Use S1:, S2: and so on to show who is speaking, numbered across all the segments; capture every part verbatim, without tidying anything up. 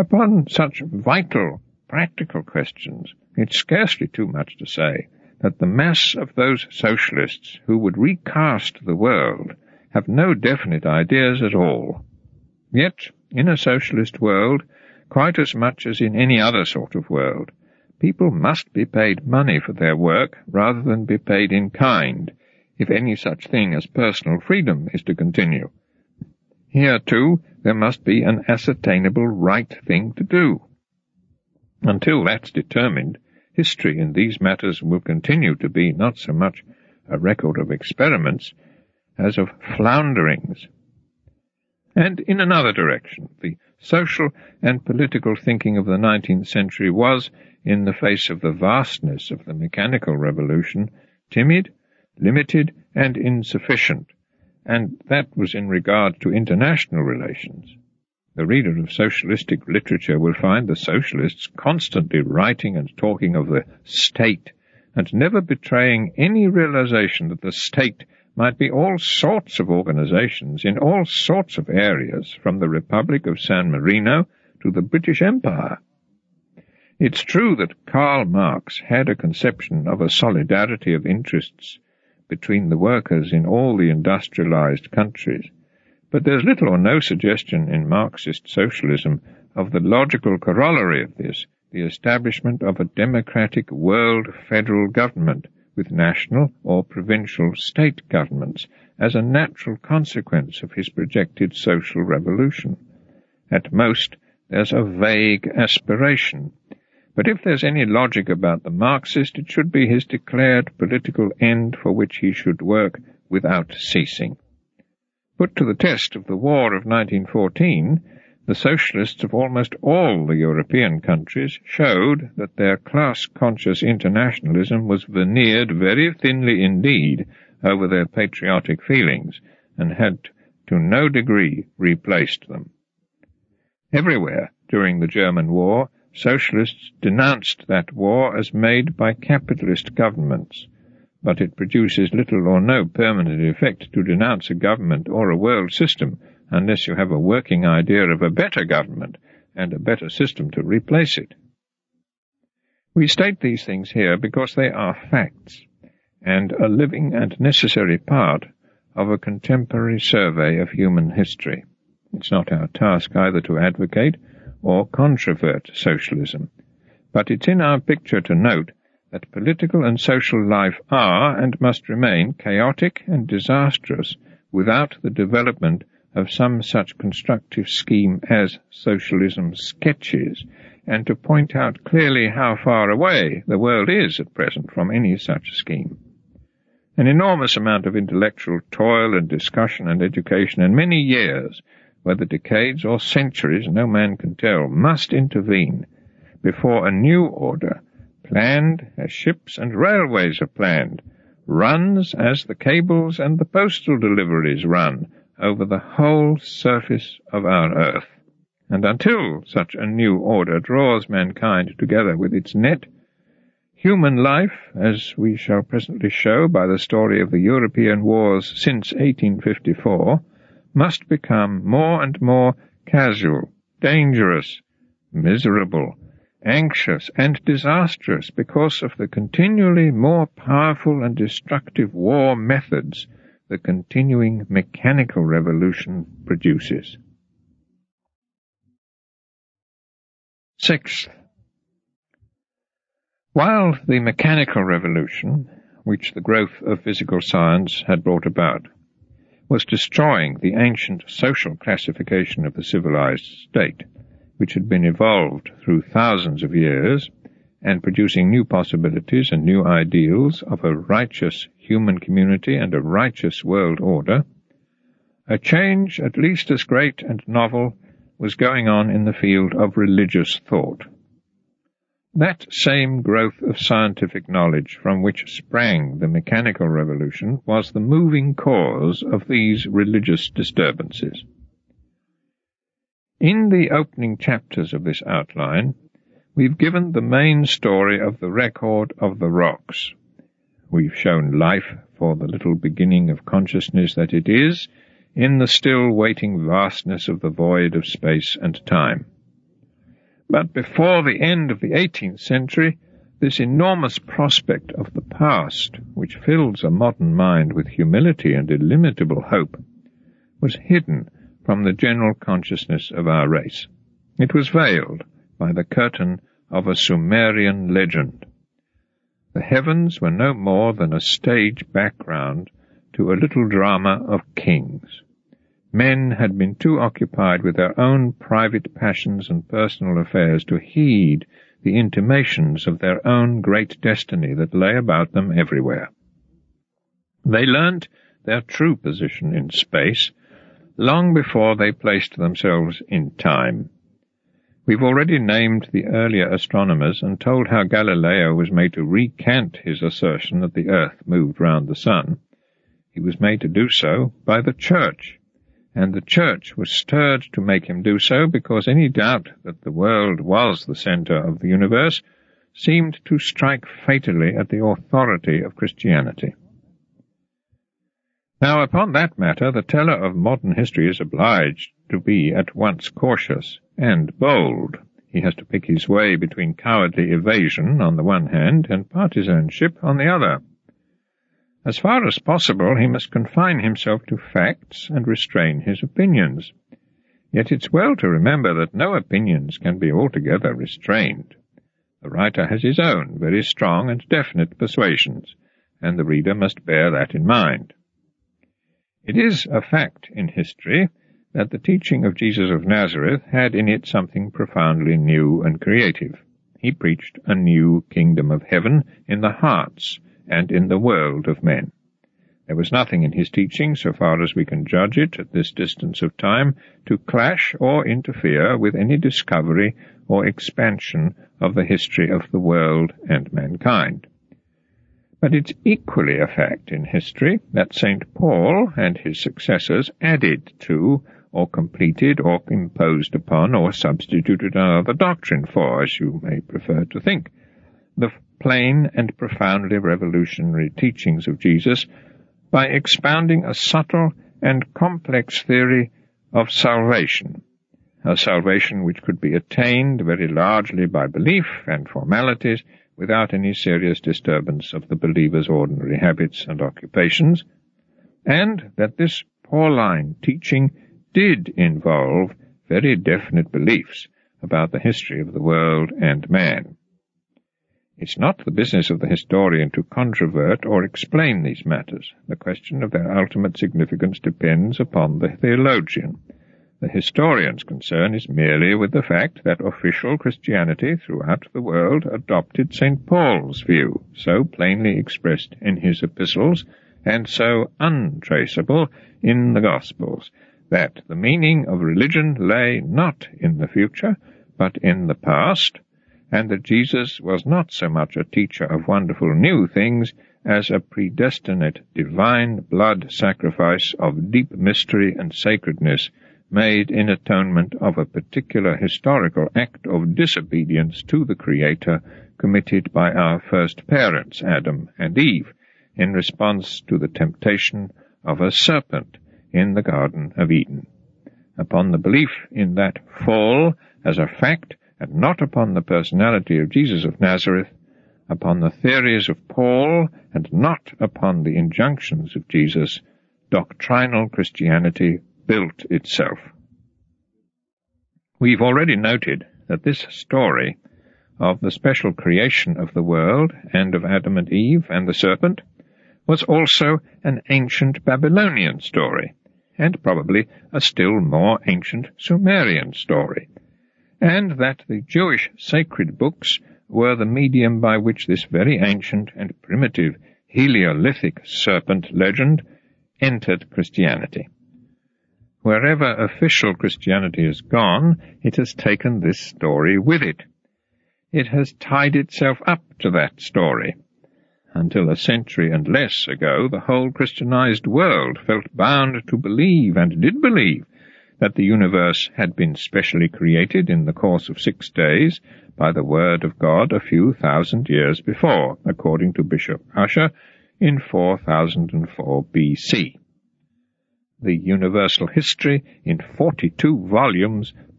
S1: Upon such vital, practical questions, it's scarcely too much to say that the mass of those socialists who would recast the world have no definite ideas at all. Yet, in a socialist world, quite as much as in any other sort of world, people must be paid money for their work rather than be paid in kind, if any such thing as personal freedom is to continue. Here, too, there must be an ascertainable right thing to do. Until that's determined, history in these matters will continue to be not so much a record of experiments as of flounderings. And in another direction, the social and political thinking of the nineteenth century was, in the face of the vastness of the mechanical revolution, timid, limited, and insufficient, and that was in regard to international relations. The reader of socialistic literature will find the socialists constantly writing and talking of the state, and never betraying any realization that the state might be all sorts of organizations in all sorts of areas, from the Republic of San Marino to the British Empire. It's true that Karl Marx had a conception of a solidarity of interests between the workers in all the industrialized countries, but there's little or no suggestion in Marxist socialism of the logical corollary of this, the establishment of a democratic world federal government with national or provincial state governments as a natural consequence of his projected social revolution. At most, there's a vague aspiration, but if there's any logic about the Marxist, it should be his declared political end for which he should work without ceasing. Put to the test of the War of nineteen fourteen, the socialists of almost all the European countries showed that their class-conscious internationalism was veneered very thinly indeed over their patriotic feelings, and had to no degree replaced them. Everywhere during the German war, socialists denounced that war as made by capitalist governments, but it produces little or no permanent effect to denounce a government or a world system unless you have a working idea of a better government and a better system to replace it. We state these things here because they are facts, and a living and necessary part of a contemporary survey of human history. It's not our task either to advocate or controvert socialism, but it's in our picture to note that political and social life are and must remain chaotic and disastrous without the development of some such constructive scheme as socialism sketches, and to point out clearly how far away the world is at present from any such scheme. An enormous amount of intellectual toil and discussion and education, and many years, whether decades or centuries no man can tell, must intervene before a new order, planned as ships and railways are planned, runs as the cables and the postal deliveries run over the whole surface of our earth. And until such a new order draws mankind together with its net, human life, as we shall presently show by the story of the European wars since eighteen fifty-four, must become more and more casual, dangerous, miserable, anxious, and disastrous because of the continually more powerful and destructive war methods the continuing mechanical revolution produces. Sixth, while the mechanical revolution, which the growth of physical science had brought about, was destroying the ancient social classification of the civilized state, which had been evolved through thousands of years, and producing new possibilities and new ideals of a righteous human community and a righteous world order, a change at least as great and novel was going on in the field of religious thought. That same growth of scientific knowledge from which sprang the mechanical revolution was the moving cause of these religious disturbances. In the opening chapters of this outline, we've given the main story of the record of the rocks. We've shown life for the little beginning of consciousness that it is in the still waiting vastness of the void of space and time. But before the end of the eighteenth century, this enormous prospect of the past, which fills a modern mind with humility and illimitable hope, was hidden from the general consciousness of our race. It was veiled by the curtain of a Sumerian legend. The heavens were no more than a stage background to a little drama of kings. Men had been too occupied with their own private passions and personal affairs to heed the intimations of their own great destiny that lay about them everywhere. They learnt their true position in space long before they placed themselves in time. We've already named the earlier astronomers and told how Galileo was made to recant his assertion that the earth moved round the sun. He was made to do so by the Church, and the Church was stirred to make him do so because any doubt that the world was the centre of the universe seemed to strike fatally at the authority of Christianity. Now, upon that matter, the teller of modern history is obliged to be at once cautious and bold. He has to pick his way between cowardly evasion on the one hand and partisanship on the other. As far as possible, he must confine himself to facts and restrain his opinions. Yet it's well to remember that no opinions can be altogether restrained. The writer has his own very strong and definite persuasions, and the reader must bear that in mind. It is a fact in history that the teaching of Jesus of Nazareth had in it something profoundly new and creative. He preached a new kingdom of heaven in the hearts and in the world of men. There was nothing in his teaching, so far as we can judge it at this distance of time, to clash or interfere with any discovery or expansion of the history of the world and mankind. But it's equally a fact in history that Saint Paul and his successors added to, or completed, or imposed upon, or substituted another doctrine for, as you may prefer to think, the plain and profoundly revolutionary teachings of Jesus by expounding a subtle and complex theory of salvation, a salvation which could be attained very largely by belief and formalities without any serious disturbance of the believer's ordinary habits and occupations, and that this Pauline teaching did involve very definite beliefs about the history of the world and man. It's not the business of the historian to controvert or explain these matters. The question of their ultimate significance depends upon the theologian. The historian's concern is merely with the fact that official Christianity throughout the world adopted Saint Paul's view, so plainly expressed in his epistles, and so untraceable in the Gospels, that the meaning of religion lay not in the future, but in the past, and that Jesus was not so much a teacher of wonderful new things as a predestinate divine blood sacrifice of deep mystery and sacredness, made in atonement of a particular historical act of disobedience to the Creator committed by our first parents, Adam and Eve, in response to the temptation of a serpent in the Garden of Eden. Upon the belief in that fall as a fact, and not upon the personality of Jesus of Nazareth, upon the theories of Paul, and not upon the injunctions of Jesus, doctrinal Christianity built itself. We've already noted that this story of the special creation of the world and of Adam and Eve and the serpent was also an ancient Babylonian story, and probably a still more ancient Sumerian story, and that the Jewish sacred books were the medium by which this very ancient and primitive Heliolithic serpent legend entered Christianity. Wherever official Christianity has gone, it has taken this story with it. It has tied itself up to that story. Until a century and less ago, the whole Christianized world felt bound to believe, and did believe, that the universe had been specially created in the course of six days by the word of God a few thousand years before, according to Bishop Ussher, in four thousand four B C. The universal history, in forty-two volumes,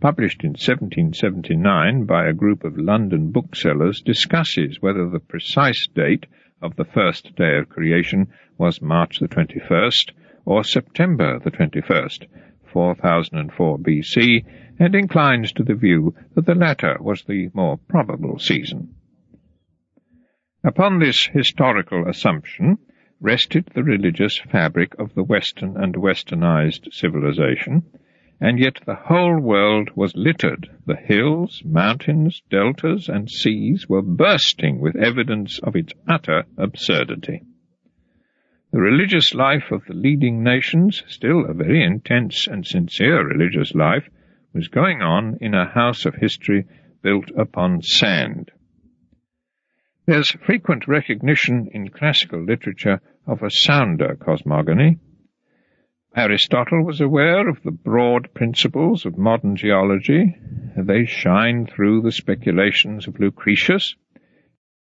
S1: published in seventeen seventy-nine by a group of London booksellers, discusses whether the precise date of the first day of creation was March the twenty-first or September the twenty-first, four thousand four B C, and inclines to the view that the latter was the more probable season. Upon this historical assumption rested the religious fabric of the Western and westernized civilization, and yet the whole world was littered. The hills, mountains, deltas, and seas were bursting with evidence of its utter absurdity. The religious life of the leading nations, still a very intense and sincere religious life, was going on in a house of history built upon sand. There's frequent recognition in classical literature of a sounder cosmogony. Aristotle was aware of the broad principles of modern geology. They shine through the speculations of Lucretius,